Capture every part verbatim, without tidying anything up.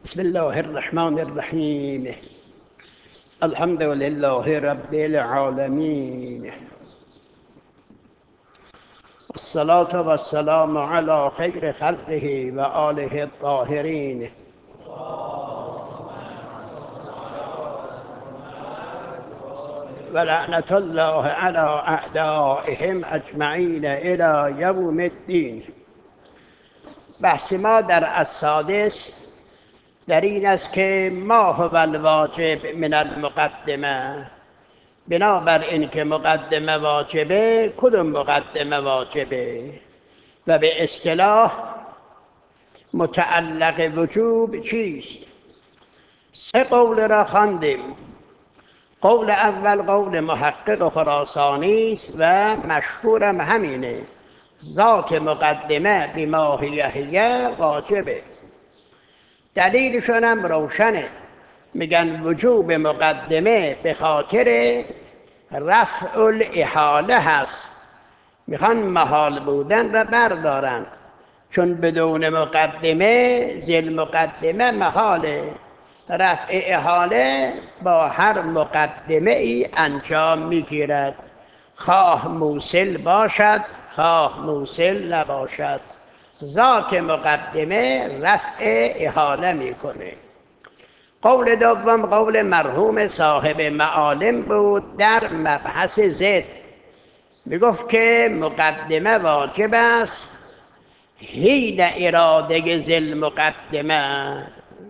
بسم الله الرحمن الرحیم. الحمد لله رب العالمین، الصلاة والسلام على خیر خلقه و آله الطاهرین. و لعنة الله على اعدائهم اجمعین الی یوم الدین. بحث ما در السادس در این است که ما هو الواجب من المقدمه. بنابر این که مقدمه واجبه، کدوم مقدمه واجبه و به اصطلاح متعلق وجوب چیست؟ سه قول را خواندیم. قول اول قول محقق خراسانی است و مشهورم همینه، ذات مقدمه بماهیه واجبه. دلیلشون هم روشنه، میگن وجوب مقدمه به خاطر رفع الاحاله هست، میخوان محال بودن را بردارن، چون بدون مقدمه ذل مقدمه محاله. رفع احاله با هر مقدمه ای انجام میگیرد، خواه موصل باشد خواه موصل نباشد. ذات مقدمه رفع احاله میکنه. قول دوم قول مرحوم صاحب معالم بود در مبحث ضد. میگفت که مقدمه واجب است حین اراده ذل مقدمه.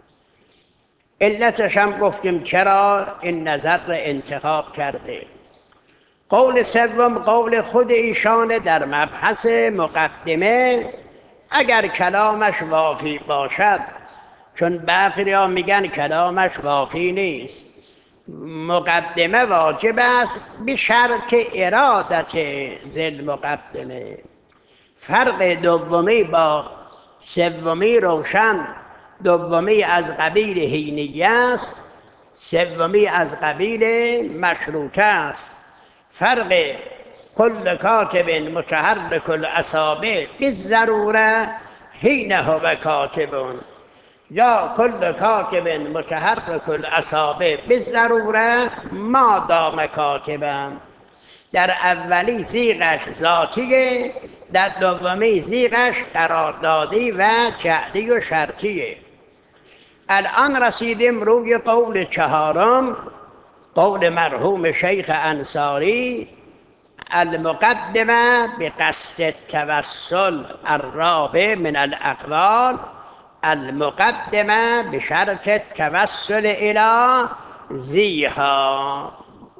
علتش هم گفتیم چرا این نظر را انتخاب کرده. قول سوم قول خود ایشان در مبحث مقدمه، اگر کلامش وافی باشد، چون بعضیا میگن کلامش وافی نیست، مقدمه واجب است به شرط ارادت ذل مقدمه. فرق دومی با سومی روشن. دومی از قبیل حینیه است، سومی از قبیل مشروطه است. فرق کل کاتب متحرک الاصابع بالضروره حین هو کاتب، یا کل کاتب متحرک الاصابع بالضروره ما دام کاتبا. در اولی صیغش ذاتیه، در دومی صیغش قراردادی و جعلی و شرطیه. الان رسیدیم روی قول چهارم، قول مرحوم شیخ انصاری، المقدمه بقصد التوسل الرابع من الاقوال، المقدمه بشرط التوسل الى ذیها.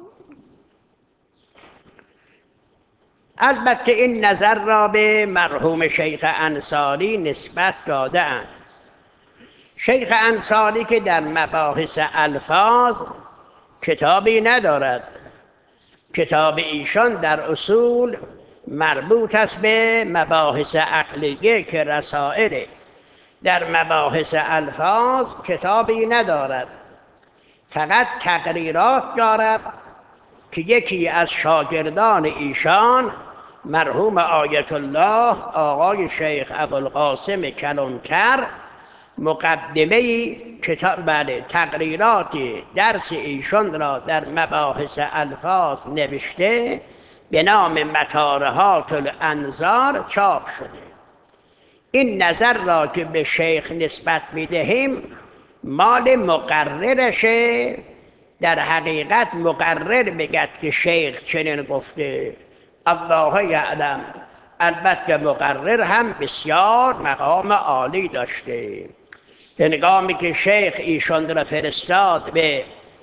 البته این نظر را به مرحوم شیخ انصاری نسبت داده‌اند. شیخ انصاری که در مباحث الفاظ کتابی ندارد، کتاب ایشان در اصول مربوط است به مباحث عقلیه که رسائله. در مباحث الفاظ کتابی ندارد، فقط تقریرات دارد که یکی از شاگردان ایشان مرحوم آیت الله آقای شیخ ابوالقاسم کلانتر مقدمه کتاب بله تقریراتی درس ایشان را در مباحث الفاظ نوشته به نام مطارحات الانظار چاپ شده. این نظر را که به شیخ نسبت میدهیم مال مقررشه. در حقیقت مقرر بگد که شیخ چنین گفته، الله یعلم. البته مقرر هم بسیار مقام عالی داشته. هنگامی که شیخ ایشان را فرستاد به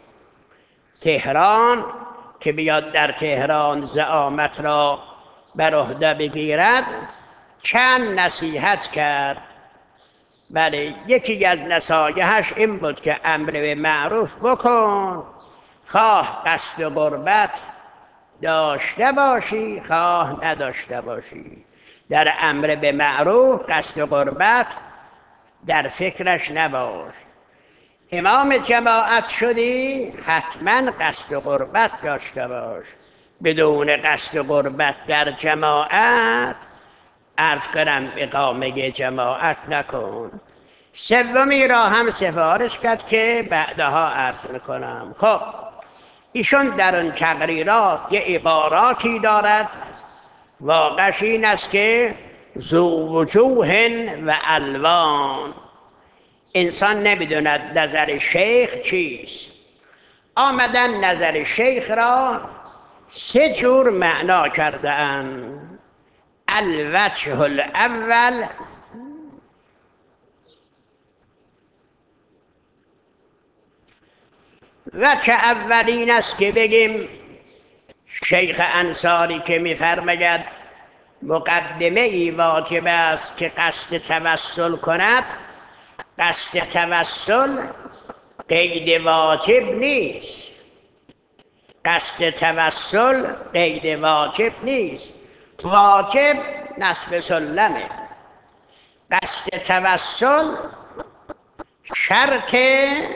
تهران که بیاد در تهران زعامت را بر عهده بگیرد، چند نصیحت کرد. بله، یکی از نصایحش این بود که امر به معروف بکن، خواه قصد غربت داشته باشی خواه نداشته باشی. در امر به معروف قصد غربت در فکرش نباش. امام جماعت شدی حتما قصد غربت داشته باش. بدون قصد غربت در جماعت عرض کنم اقامه جماعت نکن. سومی را هم سفارش کرد که بعدها عرض میکنم. خب ایشون در اون تقریرات یه عباراتی دارد، واقعش این است که ذو وجوه و الوان، انسان نمیدوند نظر شیخ چیست. آمدن نظر شیخ را سه جور معنا کرده اند. الوجه الاول، وجه اولین است که بگیم شیخ انصاری که میفرماید مقدمه ای واجب است که قصد توسل کند، قصد توسل قید واجب نیست. قصد توسل قید واجب نیست، واجب نصب سلمه. قصد توسل شرط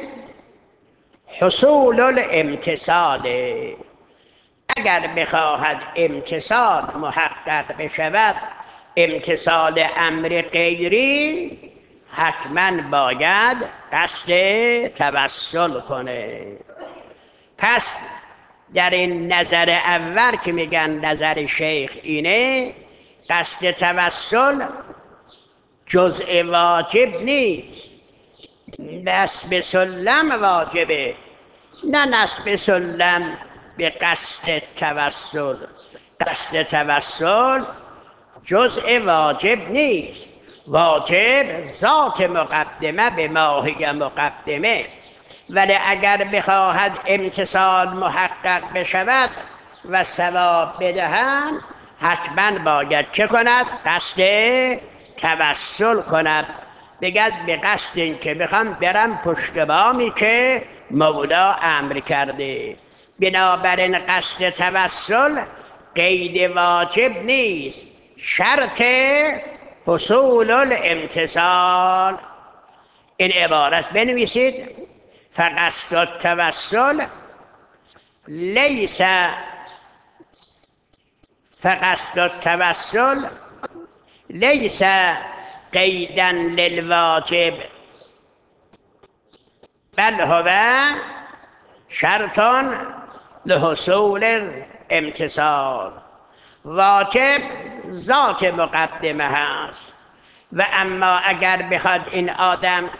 حصول الامتصال، اگر بخواهد امتصال محقق بشود، امتصال امر غیری، حتما باید قصد توسل کنه. پس در این نظر اول که میگن نظر شیخ اینه، قصد توسل جزء واجب نیست، نصب سلم واجبه، نه نصب سلم به قصد توسل. قصد توسل جزء واجب نیست، واجب ذات مقدمه به ماهی مقدمه. ولی اگر بخواهد امتصال محقق بشود و ثواب بدهند، حتما باید چه کند؟ قصد توسل کند. بگد به قصد این که بخوام برم پشت بامی که مولا امر کرده. بنابراین قصد توسل قید واجب نیست، شرط حصول الامتصال. این عبارت بنویسید: فقصد التوسل لیس فقصد التوسل لیس قیدا للواجب، بل هو شرط لحصول امتصال. واجب ذات مقدمه هست، و اما اگر بخواد این آدم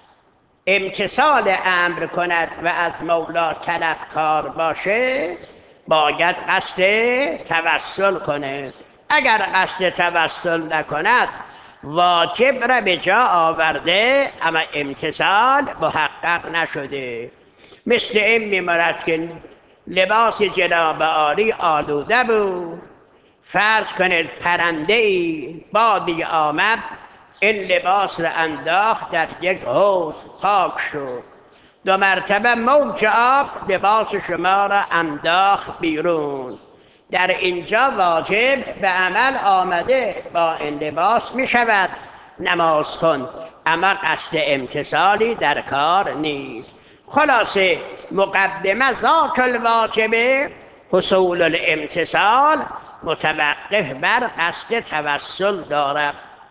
امتصال امر کند و از مولا طلبکار باشه، باید قصد توسل کنه. اگر قصد توسل نکند، واجب را به جا آورده اما امتصال محقق نشده. مثل این میمارد که لباس جناب عالی آلوده بود، فرض کنید پرنده ای بادی آمد، این لباس را انداخت در یک حوض، پاک شد، دو مرتبه موج آب لباس شما را انداخت بیرون. در اینجا واجب به عمل آمده، با این لباس می شود نماز کن، اما قصد امتصالی در کار نیست. خلاصه مقدمه ذات الواجب، حصول الامتصال متوقف بر قصد توسل دارد.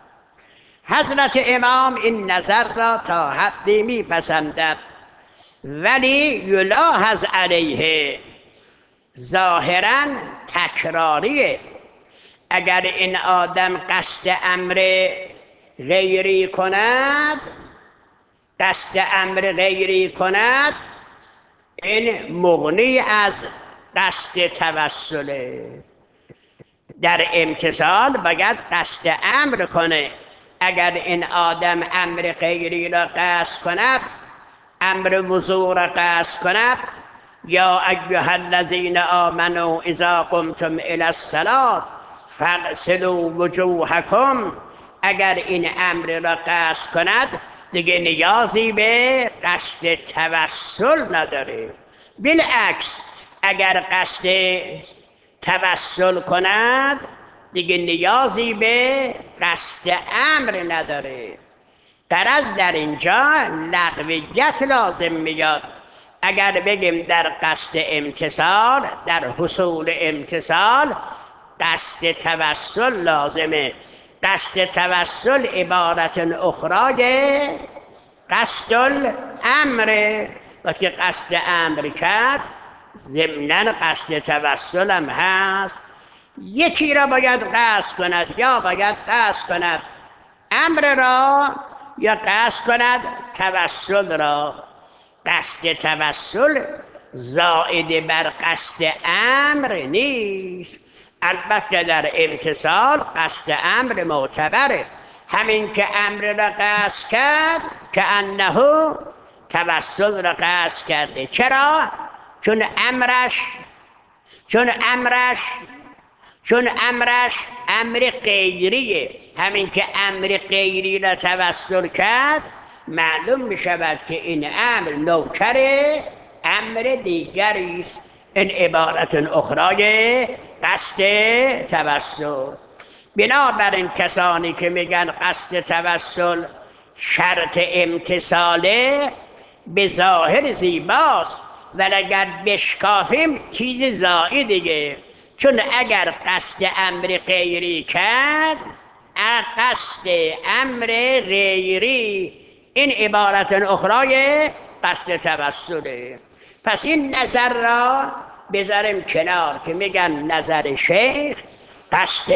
حضرت امام این نظر را تا حدی می پسندد، ولی یلاحظ علیه، ظاهرا تکراریه. اگر این آدم قصد امر غیری کند قصد امر غیری کند این مغنی از قصد توسله. در امتصال باید قصد امر کنه. اگر این آدم امر غیری را قصد کند، امر وضو را قصد کند، یا ایها الذین آمنوا اذا قمتم الی الصلاة فاغسلوا وجوهکم، اگر این امر را قصد کند دیگه نیازی به قصد توسل نداره. بالعکس اگر قصد توسل کند دیگه نیازی به قصد امر نداره. غرض در اینجا لغویت لازم میاد. اگر بگیم در قصد امتصال، در حصول امتصال قصد توسل لازمه. قصد توسل عبارت اخرای قصد الامر. وقتی قصد امر کرد ضمناً قصد توسل هم هست. یکی را باید قصد کند، یا باید قصد کند امر را یا قصد کند توسل را. قصد توسل زائد بر قصد امر نیست. البته در امتثال قصد امر معتبره. همین که امر را قصد کرد که انه توسل را قصد کرده. چرا؟ چون امرش چون امرش چون امرش امر غیریه. همین که امر غیری را توسل کرد معلوم می شود که این امر نوکر امر دیگری است. این عبارت اخرای قصد توسل. بنابراین کسانی که میگن قصد توسل شرط امتثاله به ظاهر زیباست، ولی اگر بشکافیم چیز زائدیه. چون اگر قصد امر غیری کرد قصد امر غیری، این عبارت اخرای قصد توسله. پس این نظر را بذاریم کنار که میگن نظر شیخ قصد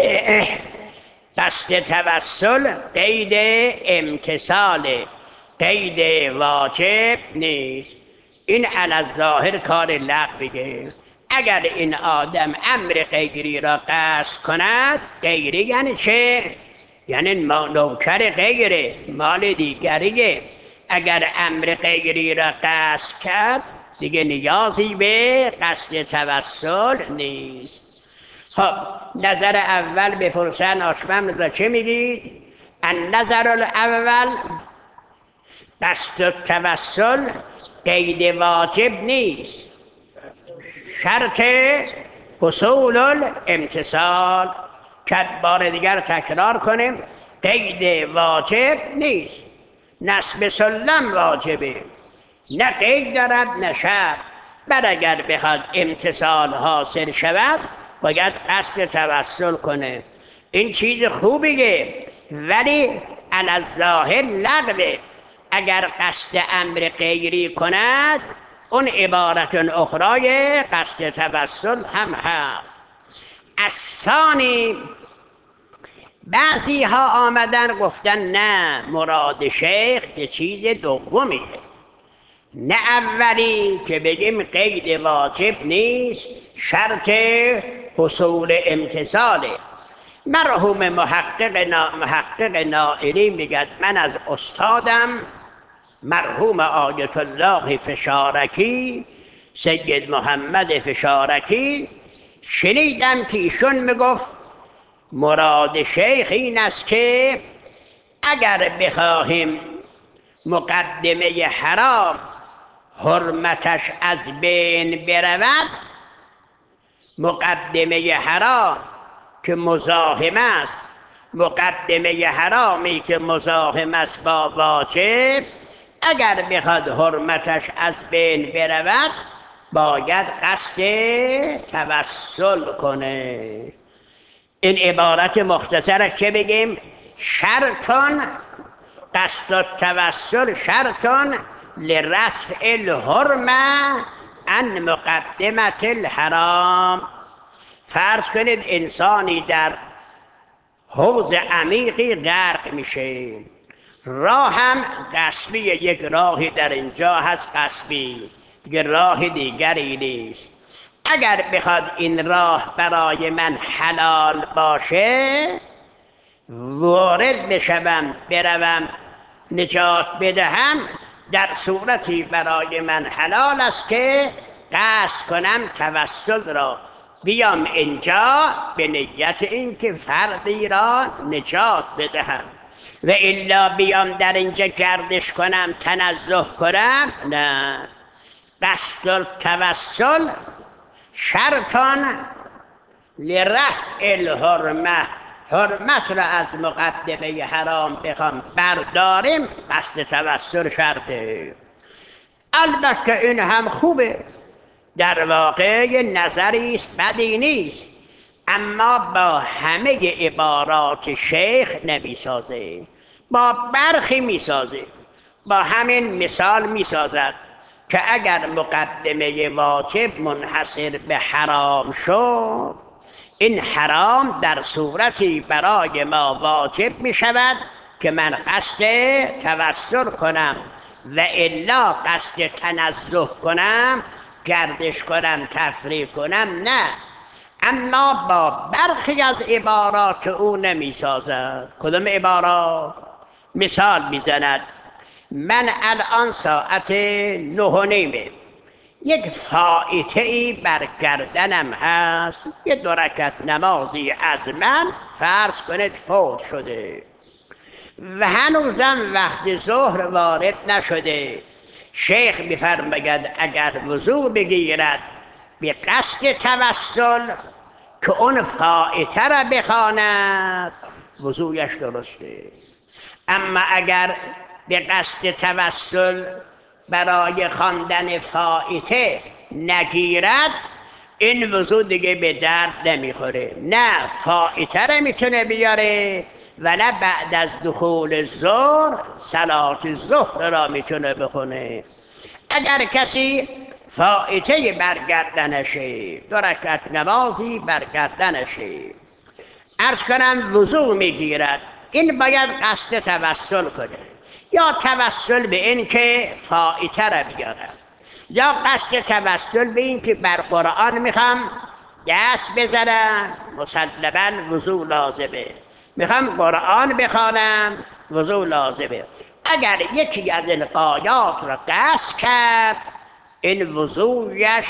قصد توسل قید امتثال، قید واجب نیست. این علی الظاهر کار لغویه. اگر این آدم امر غیری را قصد کند، غیری یعنی چه؟ یعنی نوکر غیره، مال دیگریه. اگر امر غیری را قصد کرد دیگه نیازی به قصد توسل نیست. خب نظر اول بپرسن آشمم چه میگید؟ النظر الاول قصد التوسل قید واجب نیست، شرط حصول الامتثال. که بار دیگر تکرار کنیم، قید واجب نیست. نصب سلم واجبه، نه قید دارد نه شرط. بر اگر بخواد امتثال حاصل شود باید قصد توسل کنه. این چیز خوبیه، ولی علی الظاهر لغوه. اگر قصد امر غیری کند اون عبارت اخرای قصد توسل هم هست. الثانی، بعضی ها آمدن گفتن نه، مراد شیخ یه چیز دومیه، نه اولی که بگیم قید واجب نیست، شرط حصول امتثاله. مرحوم محقق نا محقق نائلی میگد من از استادم مرحوم آیت الله فشارکی، سید محمد فشارکی، شنیدم که ایشون میگفت مراد شیخ این است که اگر بخواهیم مقدمه حرام حرمتش از بین برود، مقدمه حرام که مزاحم است، مقدمه حرامی که مزاحم است با واجب، اگر بخواد حرمتش از بین برود باید قصد توسل کنه. این عبارت مختصرش که بگیم؟ شرطان قصد التوسل شرطان لرفع الحرمه عن مقدمه الحرام. فرض کنید انسانی در حوض عمیقی غرق میشه، راه هم غصبی، یک راهی در اینجا هست غصبی، دیگه راه دیگری نیست. اگر بخواد این راه برای من حلال باشه وارد بشوم بروم نجات بدهم، در صورتی برای من حلال است که قصد کنم توسل را، بیام اینجا به نیت این که فردی را نجات بدهم، و الا بیام در اینجا گردش کنم تنزه کنم، نه. قصد التوسل شرطان لرفع الحرمه، حرمت را از مقدمه حرام بخوام برداریم، قصد توسل شرطه. البته این هم خوبه، در واقع نظری است بدی نیست، اما با همه عبارات شیخ نمیسازه، با برخی میسازه. با همین مثال میسازد که اگر مقدمه واجب منحصر به حرام شد، این حرام در صورتی برای ما واجب می شود که من قصد توسل کنم و الا قصد تنزه کنم، گردش کنم، تفریح کنم، نه. اما با برخی از عبارات او نمی سازد. کدام عبارات؟ مثال می زند. من الان ساعت نه و نیمه، یک فائته ای بر گردنم هست، یه دو رکعت نمازی از من فرض کنید فوت شده و هنوزم وقت ظهر وارد نشده. شیخ میفرماید اگر وضو بگیرد به قصد توسل که اون فائته را بخواند، وضویش درسته. اما اگر به قصد توسل برای خواندن فائته نگیرد، این وضو دیگه به درد نمیخوره. نه فائته را میتونه بیاره و نه بعد از دخول ظهر صلات ظهر را میتونه بخونه. اگر کسی فائته برگردنشه، دو رکعت نمازی برگردنشه، عرض کنم وضو میگیرد، این باید قصد توسل کنه، یا توسل به این که فائته را بیارد، یا قصد توسل به این که بر قرآن میخوام دست بزنم، مسلما وضو لازمه، میخوام قرآن بخوانم، وضو لازمه. اگر یکی از این غایات را قصد کرد، این وضویش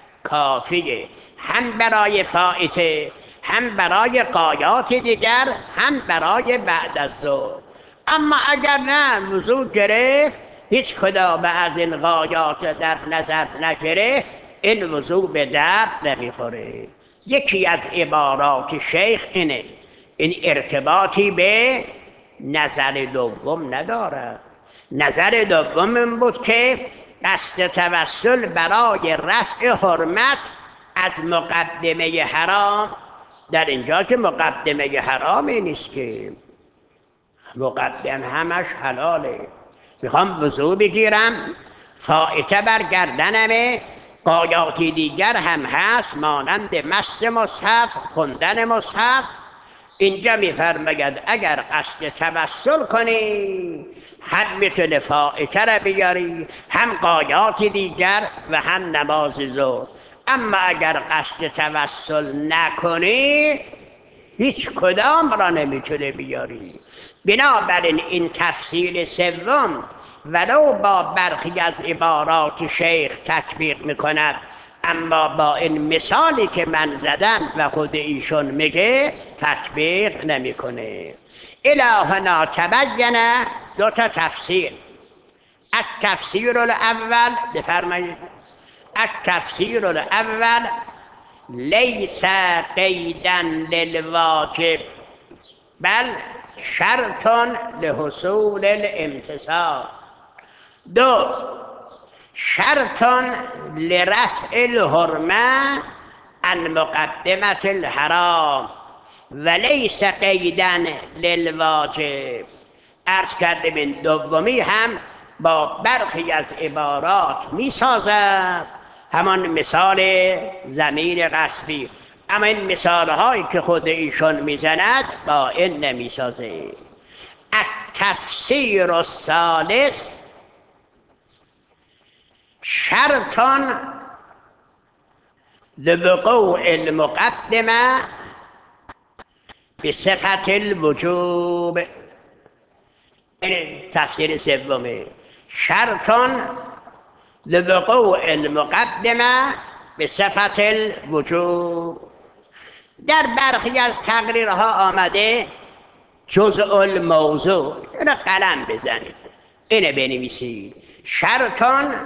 کافیه، هم برای فائته، هم برای غایات دیگر، هم برای بعد از ظهر. اما اگر نه وضو گرفت، هیچ کدام از این غایات در نظر نگرفت، این وضو به درد نمیخوره. یکی از عبارات شیخ اینه، این ارتباطی به نظر دوم ندارد. نظر دوم این بود که قصد توسل برای رفع حرمت از مقدمه حرام، در اینجا که مقدمه حرامی نیست، که مقدم همش حلاله. میخوام وضو بگیرم، فائته بر گردنمه، غایاتی دیگر هم هست مانند مس مصحف، خوندن مصحف. اینجا میفرماید اگر قصد توسل کنی، هم میتونه فائته را بیاری، هم غایات دیگر و هم نماز ظهر. اما اگر قصد توسل نکنی، هیچ کدام را نمیتونه بیاری. بنابراین این تفصیل سوم ولو با برخی از عبارات شیخ تطبیق میکند، اما با این مثالی که من زدم و خود ایشون میگه تطبیق نمیکنه. الهنا تبین دو تا تفسیر. التفسیر الاول، بفرمایید، التفسیر الاول لیس قیدا للواجب بل شرط لحصول الامتثال. دو، شرط لرفع الحرمه عن مقدمه الحرام ولیس قیدا للواجب. عرض کردیم این دومی هم با برخی از عبارات می سازد، همان مثال ضمیر قصبی، اما این مثال هایی که خود ایشون می زند با این نمی سازه. التفسیر الثالث شرط لوقوع المقدمه بصفت الوجوب. این تفسیر سومه، شرط لوقوع المقدمه بصفت الوجوب. در برخی از تقریرها آمده جزء الموضوع، اینو قلم بزنید، اینو بنویسید، شرط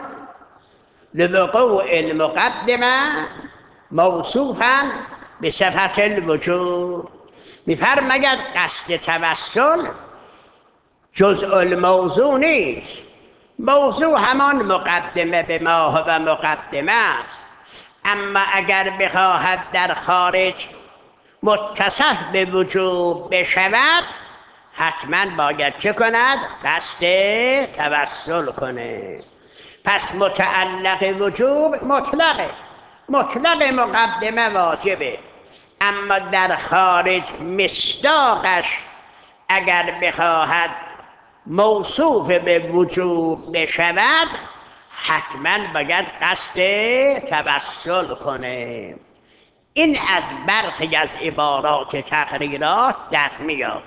لوقوع المقدمه موصوفا بصفت الوجوب. میفرماید قصد توسل جزء الموضوع نیست، موضوع همان مقدمه به ماه و مقدمه است. اما اگر بخواهد در خارج متصف به وجوب بشود حتما باید چه کند؟ قصد توسل کنه. پس متعلق وجوب مطلقه، مطلق مقدمه واجبه، اما در خارج مصداقش اگر بخواهد موصوف به وجوب بشود حتما باید قصد توسل کنه. این از برخی از عبارات تقریرات در میاد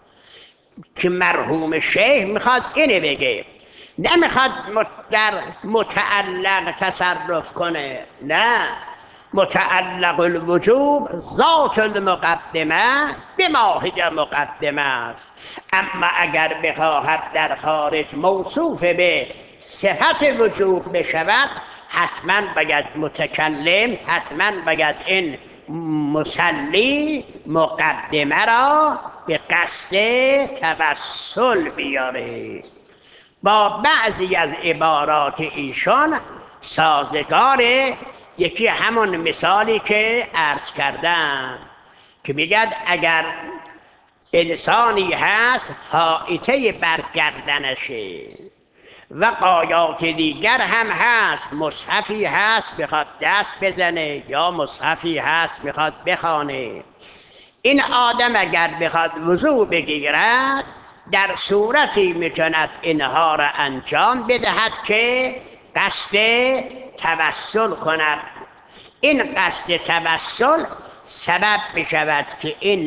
که مرحوم شیخ میخواد اینه بگه، نمیخواد در متعلق تصرف کنه، نه، متعلق الوجوب ذات المقدمه به ماهی مقدمه است، اما اگر بخواهد در خارج موصوف به صفت وجوب بشود حتما باید متکلم، حتما باید این مصلی مقدمه را به قصد توسل بیاره. با بعضی از عبارات ایشان سازگاره. یکی همون مثالی که عرض کردم که میگد اگر انسانی هست فائته برگردنشه و قایات دیگر هم هست، مصحفی هست بخواد دست بزنه یا مصحفی هست بخواد بخوانه، این آدم اگر بخواد وضو بگیرد در صورتی میتوند اینها را انجام بدهد که قصد توسل کند. این قصد توسل سبب میشود که این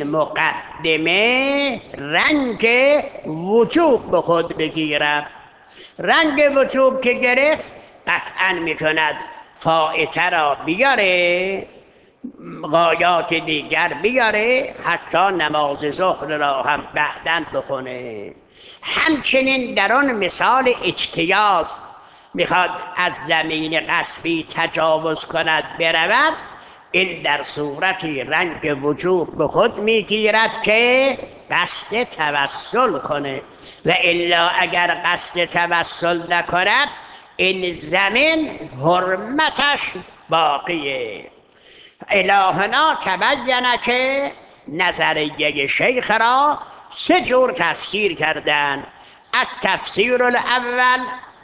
مقدمه رنگ وجوب به خود بگیرد. رنگ وجوب که گرفت قطعا میتوند فائته را بیاره، غایات دیگر بیاره، حتی نماز ظهر را هم بعداً بخونه. همچنین در آن مثال اجتیاز میخواد از زمین غصبی تجاوز کند برود، این در صورتی رنگ وجوب به خود میگیرد که قصد توسل کنه، و الا اگر قصد توسل نکند این زمین حرمتش باقیه. الهنا تبینه که نظریه شیخ را سه جور تفسیر کردن. التفسیر الاول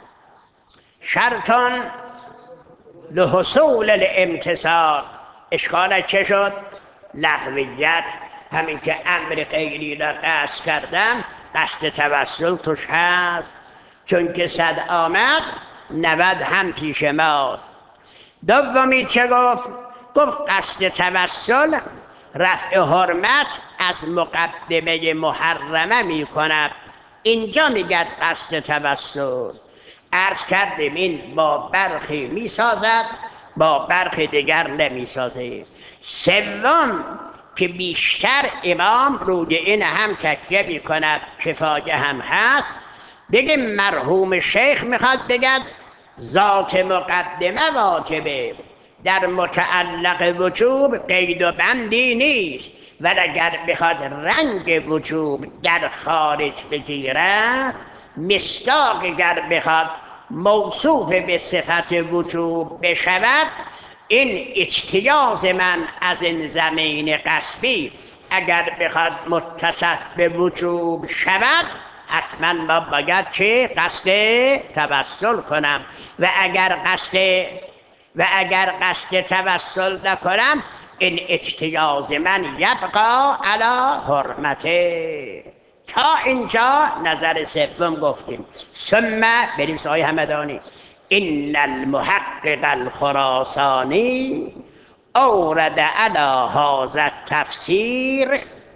شرطان لحصول الامتثال. اشکال چه شد؟ لغویت، همین که امر غیری را قصد کردن قصد توسل توش هست، چون که صد آمد نود هم پیش ماست. دومی چه گفت؟ گفت قصد توسل رفع حرمت از مقدمه محرمه می کند. اینجا میگد قصد توسل. عرض کردیم این با برخی می سازد، با برخی دیگر نمی سازه. سوم که بیشتر امام روی این هم تکیه می کند، کفایه هم هست، بگه مرحوم شیخ میخواد بگد ذات مقدمه واجبه، در متعلق وجوب قید و بندی نیست، و اگر بخواد رنگ وجوب در خارج بگیرد، مصداق اگر بخواد موصوف به صفت وجوب بشود، این اجتیاز من از این زمین غصبی اگر بخواد متصف به وجوب شود حتما ما باید چه؟ قصد توسل کنم، و اگر قصد و اگر قصد توسل نکنم این اجتیاز من یبقا علی حرمته. تا اینجا نظر سوم گفتیم. ثم بریم سوای همدانی. ان المحقق الخراسانی اورد علی هذا التفسیر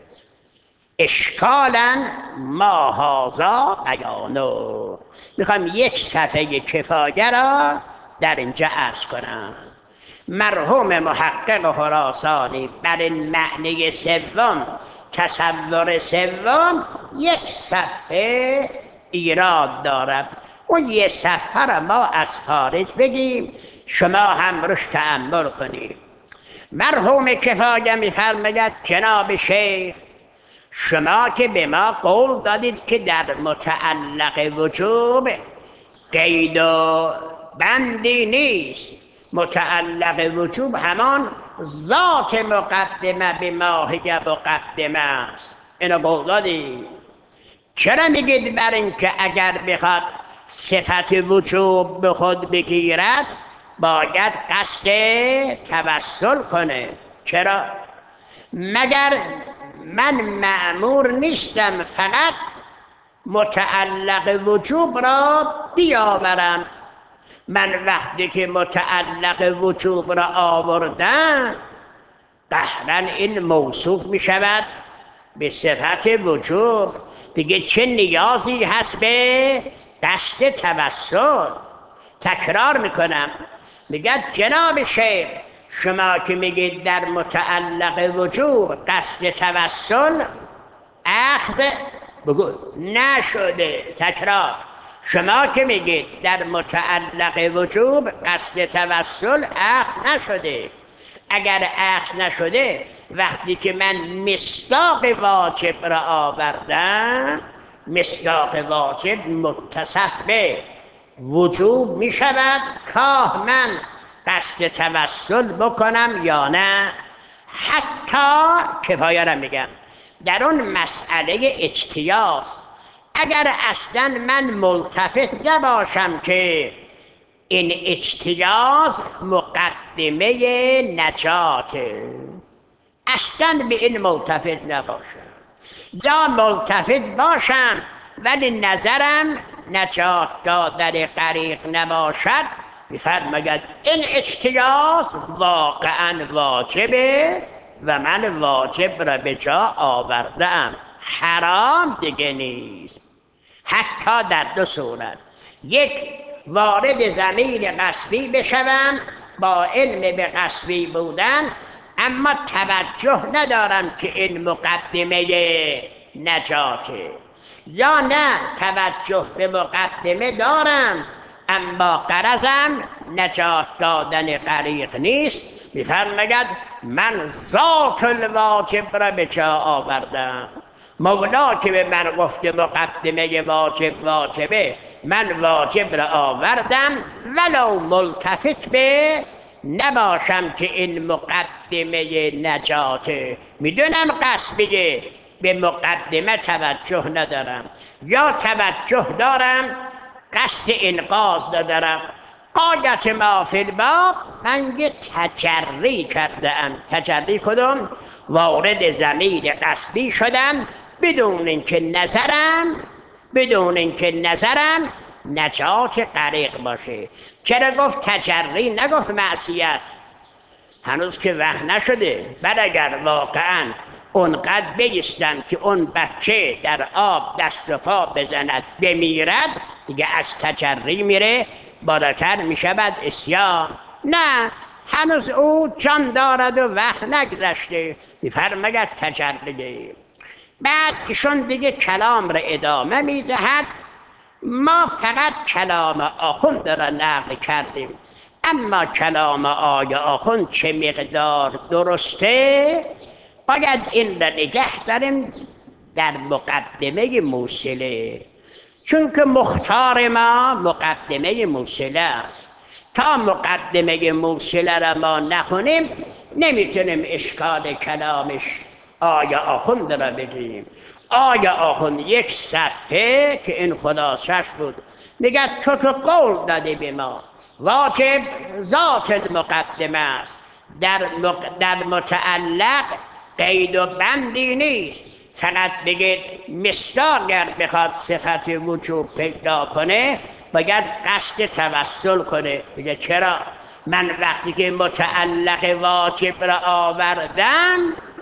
اشکالا ما هذا بیانو. میخوام یک صفحه کفایه را در اینجا عرض کنم. مرحوم محقق خراسانی بر این معنی سوم، تصور سوم، یک صفحه ایراد دارد. اون یک صفحه را ما از خارج بگیم، شما هم روش تأمل کنید. مرحوم کفایه میفرماید جناب شیخ شما که به ما قول دادید که در متعلق وجوب قید و بندی نیست، متعلق وجوب همان ذات مقدمه به ماهی مقدمه است. اینو بودادی. چرا میگید؟ بر اینکه اگر بخواد صفت وجوب به خود بگیرد باید قصد توسل کنه. چرا؟ مگر من مأمور نیستم فقط متعلق وجوب را بیاورم؟ من وقتی که متعلق وجوب را آوردم قهرن این موصوف می شود به صفت وجوب، دیگه چه نیازی هست به قصد توسل؟ تکرار میکنم، میگه جناب شیخ شما که میگید در متعلق وجوب قصد توسل اخذ بگو نشده. تکرار، شما که میگید در متعلق وجوب قصد توسل اخذ نشده. اگر اخذ نشده وقتی که من مصداق واجب را آوردم، مصداق واجب متصف به وجوب می شود خواه من قصد توسل بکنم یا نه. حتی کفایه را میگم در اون مسئله اجتیاز، اگر اصلا من ملتفت نباشم که این اجتیاز مقدمه نجاته، اصلا به این ملتفت نباشم، یا ملتفت باشم ولی نظرم نجات دادن غریق نباشد، میفرماید این اجتیاز واقعا واجبه و من واجب را به جا آوردم، حرام دیگه نیست. حتی در دو صورت، یک وارد ضمیر قصبی بشوم با علم به قصبی بودن اما توجه ندارم که این مقدمه نجاته، یا نه توجه به مقدمه دارم اما غرضم نجات دادن غریق نیست، میفرماید من ذات الواجب را به جا آوردم. مولا که به من گفته مقدمه واجب واجبه، من واجب را آوردم ولو ملتفت به نباشم که این مقدمه نجاته. میدونم قصبیه، به مقدمه توجه ندارم، یا توجه دارم قصد انقاذ ندارم. قایت ما فی الباب من یه تجری کردم. تجری کدوم؟ وارد ضمیر قصدی شدم بدون اینکه نظرم بدون اینکه نظرم نجات غریق باشه. چرا گفت تجری نگفت معصیت؟ هنوز که وقت نشده. بعد اگر واقعا اونقدر بیستم که اون بچه در آب دست و پا بزند بمیرد، دیگه از تجری میره بالاتر میشود اسیان. نه، هنوز او جان دارد و وقت نگذشته، میفرماید تجری. بعد ایشون دیگه کلام را ادامه میدهد. ما فقط کلام آخوند را نقل کردیم، اما کلام آی آخوند چه مقدار درسته باید این را نگه داریم در مقدمه موصله، چون که مختار ما مقدمه موصله است. تا مقدمه موصله را ما نخونیم نمیتونیم اشکال کلامش آیا آخوند را بگیم. آیا آخوند یک صفحه که این خلاصش بود میگه تو که قول دادی به ما واجب ذات المقدمه است، در, مق... در متعلق قید و بندی نیست، فقط بگید مصداق گر بخواد صفت وجوب پیدا کنه باید قصد توسل کنه. بگه چرا؟ من وقتی که متعلق واجب را آوردم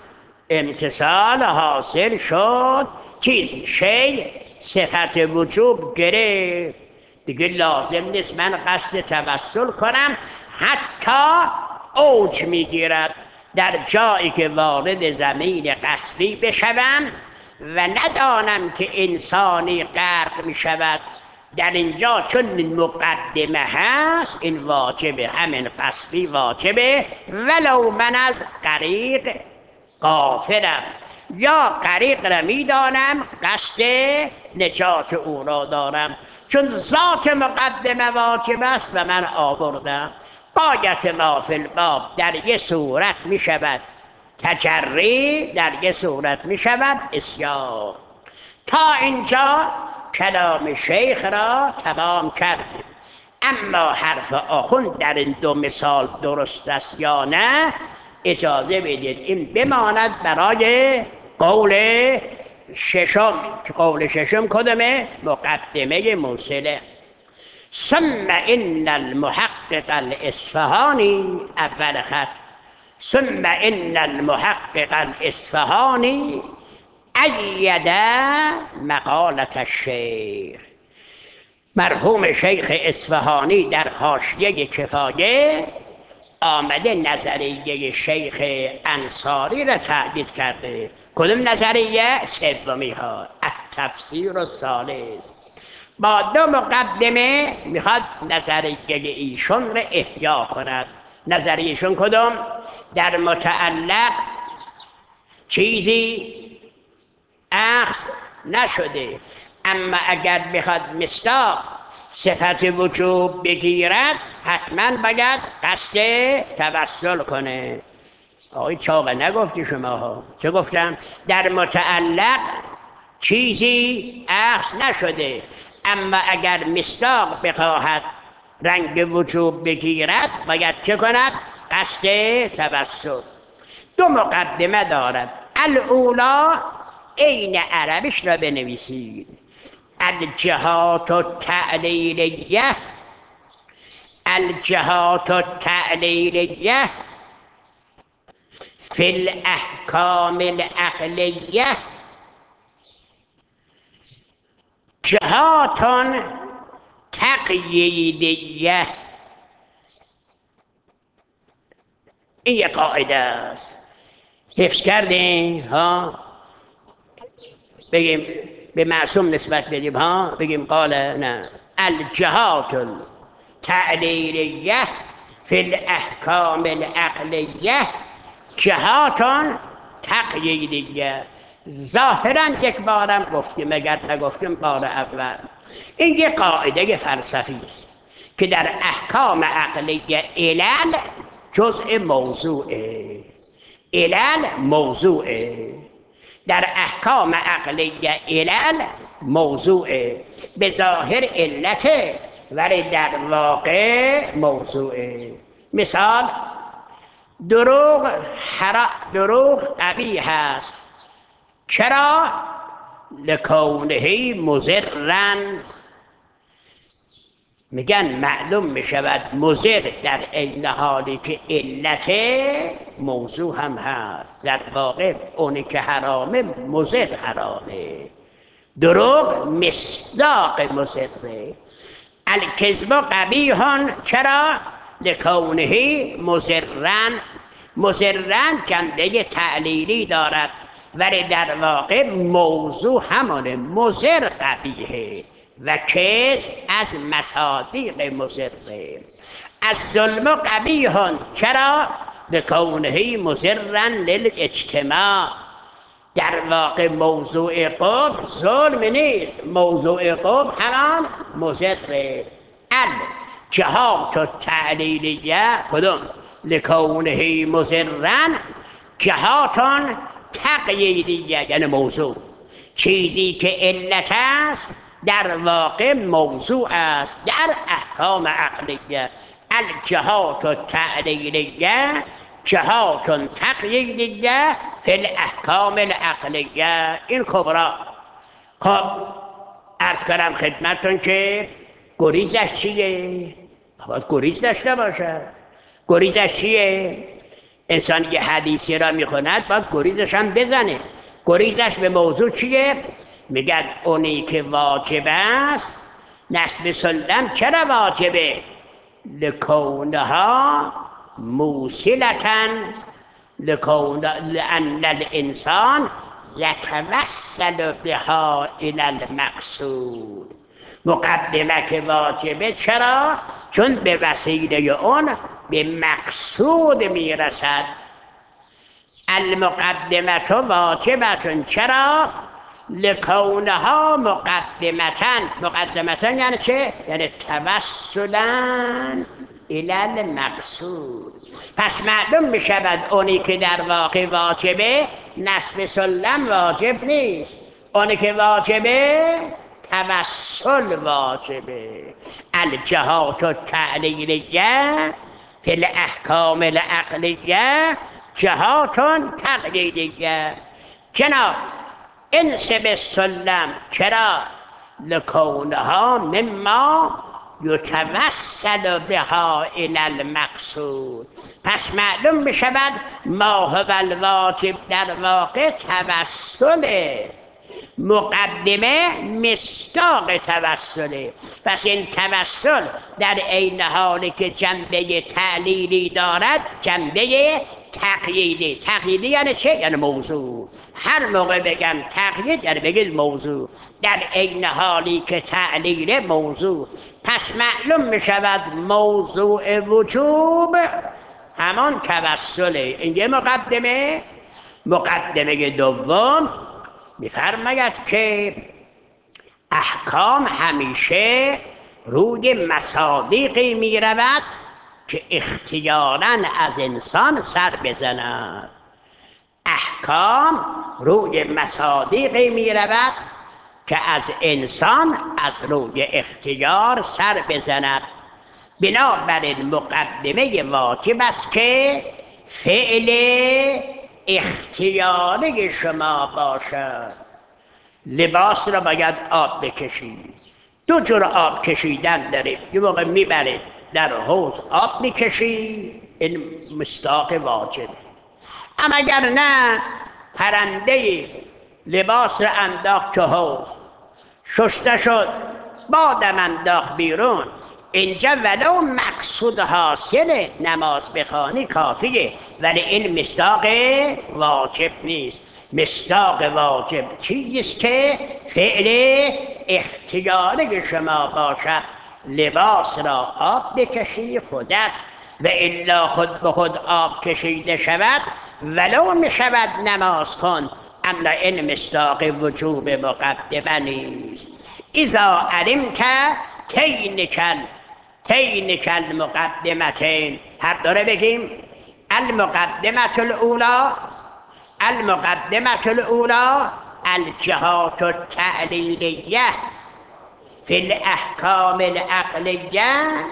امتصال حاصل شد، چیز شی صفت وجوب گرفت، دیگه لازم نیست من قصد توسل کنم. حتی اوج میگیرد در جایی که وارد ضمیر قصدی بشوم و ندانم که انسانی غرق میشود در اینجا، چون مقدمه هست این واجبه، همین قصدی واجبه ولو من از غریق غافلم، یا غریق را میدانم قصد نجات او را دارم، چون ذات مقدمه واجب است و من آوردم. غایت ما فی الباب در یه صورت می شود تجری، در یه صورت می شود اسیان. تا اینجا کلام شیخ را تمام کردیم. اما حرف آخوند در این دو مثال درست است یا نه اجازه بدید این بماند برای قول ششم. که قول ششم کدومه؟ مقدمه موصله. ثم ان المحقق الاصفهانی، اول خط، ثم ان المحقق الاصفهانی اید مقالت الشیخ. مرحوم شیخ اصفهانی در حاشیه کفایه آمده نظریه شیخ انصاری را تأیید کرده. کدوم نظریه؟ سومی ها، التفسیر الثالث. با دو مقدمه میخواد نظریه ایشون را احیا کند. نظریه ایشون کدوم؟ در متعلق چیزی اخذ نشده، اما اگر بخواد مصداق صفت وجوب بگیرد حتما باید قصد توسل کنه. آقای چاقه نگفتی شما ها، چه گفتم؟ در متعلق چیزی اخذ نشده، اما اگر مصداق بخواهد رنگ وجوب بگیرد باید چه کند؟ قصد توسل. دو مقدمه دارد. الاولا عین عربیش را بنویسید. الجهات التعلیلیه، الجهات التعلیلیه فی الاحکام العقلیه. جهات تقییدیه. این یک قاعده است، حفظ کردین ها؟ بگیم به معصوم نسبت بدیم ها، بگیم قال نه الجهات التعلیلیه فی الاحکام العقلیه جهات تقییدیه. ظاهرا یک بارم گفتیم، اگر نگفتیم بار اول. این یک قاعده فلسفی است که در احکام عقلیه علل جزء موضوعه. علل موضوعه. در احکام عقلیه علل موضوعه، به ظاهر علته ولی در واقع موضوعه. مثال دروغ حرام، دروغ قبیح است. چرا؟ لکونه مضرا. میگن معلوم میشود مضر در عین حالی که علت موضوع هم هست. در واقع اونی که حرامه مضر حرامه، دروغ مصداق مضره. الکذب قبیح. چرا؟ لکونه مضرا. مضرا جنبه تعلیلی دارد ولی در واقع موضوع همانه، مضر قبیحه و کذب از مصادیق مضره. الظلم قبیح. چرا؟ لکونه مضرا للاجتماع. در واقع موضوع قبح ظلم نیست، موضوع قبح همان مضره. الجهات التعلیلیه کدوم؟ لکونه مضرا. جهات تقییدیه یعنی موضوع، چیزی که علت است در واقع موضوع است در احکام عقلیه. الجهات التعلیلیه جهات تقییدیه فی الاحکام العقلیه. این کبرا. خب عرض کردم خدمتتون که گریزش چیه؟ باید گریز داشته باشه. گریزش چیه؟ انسان یه حدیثی را میخوند باید گریزش هم بزنه. گریزش به موضوع چیه؟ میگن اونی که واجب است. نسب سلم چرا واجبه؟ لکونها موصلتاً، لکون لأن الانسان یتوسل بها الی المقصود. مقدمه که واجبه چرا؟ چون به وسیله اون به مقصود میرسد. المقدمه واجبه. چرا؟ لکونها مقدمتن. مقدمتن یعنی چه؟ یعنی توسلن علل مقصود. پس معلوم می شود اونی که در واقع واجبه نصب سلم واجب نیست، اونی که واجبه توسل واجبه. الجهات التعلیلیه فی الاحکام العقلیه جهات تقلیلیه. جناب انسب السلم، چرا؟ لکونها مما یتوسل بها الی المقصود. پس معلوم می شود ما هو الواجب در واقع توسله، مقدمه مصداق توسله. پس این توسل در عین حالی که جنبه تعلیلی دارد جنبه تقییدی. تقییدی یعنی چه؟ یعنی موضوع. هر موقع بگم تقیید یعنی بگید موضوع، در عین حالی که تعلیل موضوع. پس معلوم می شود موضوع وجوب همان توسله. این یه مقدمه. مقدمه دوم می‌فرماید که احکام همیشه روی مصادیقی می رود که اختیاراً از انسان سر بزند. احکام روی مصادیقی می رود که از انسان از روی اختیار سر بزند. بنابراین مقدمه واجب است که فعل اختیاری شما باشد. لباس را باید آب بکشید. دو جور آب کشیدن دارید. یه موقع میبرید در حوض آب میکشید، این مصداق واجب. اما اگر نه، پرنده لباس را انداخت تو حوض، شسته شد، بادم انداخت بیرون، اینجا ولو مقصود حاصل نماز بخوانی کافیه، ولی این مصداق واجب نیست. مصداق واجب چیزیست که فعل اختیاری شما باشد. لباس را آب بکشی خودت، و الا خود به خود آب کشیده شود ولو می شود نماز کن، اما این مصداق وجوب مقدمه نیست. اذا علمت تینکل تینک المقدمتین، هر دوره بگیم المقدمت الاولا المقدمت الاولا الجهات التعلیلیه فی الاحکام العقلیه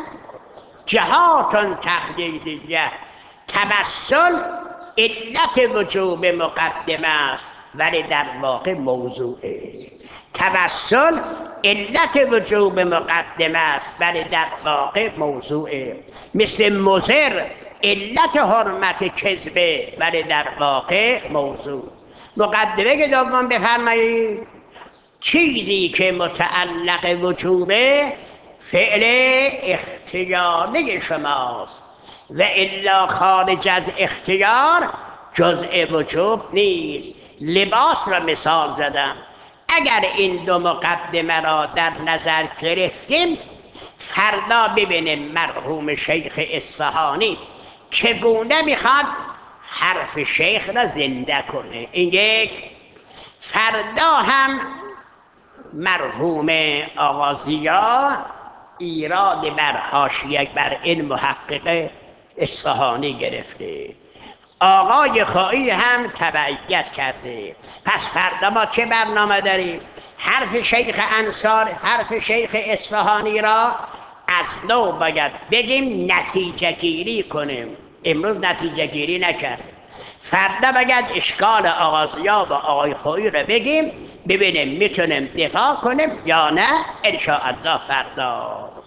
جهات تقلیلیه. توسل علت وجوب مقدمه است ولی در واقع موضوعه. توسل علت وجوب مقدمه است ولی در واقع موضوعه. مثل مضر علت حرمت کذبه ولی در واقع موضوع. مقدمه که دوم بفرمایید. چیزی که متعلق وجوبه فعل اختیاری شماست، و الا خارج از اختیار جزء وجوب نیست. لباس را مثال زدم. اگر این دو مقدمه را در نظر گرفتیم، فردا ببینیم مرحوم شیخ اصفهانی چگونه میخواد حرف شیخ را زنده کنه. این یک. فردا هم مرحوم آقا ضیا ایراد بر حاشیه بر این محقق اصفهانی گرفته، آقای خواهی هم تبعیت کرده. پس فردا ما چه برنامه داریم؟ حرف شیخ انصار، حرف شیخ اصفهانی را از نو باید بگیم، نتیجه گیری کنیم. امروز نتیجه گیری نکرد. فردا باید اشکال آقا ضیا و آقای خواهی را بگیم، ببینیم میتونیم دفاع کنیم یا نه. ان شاء الله فردا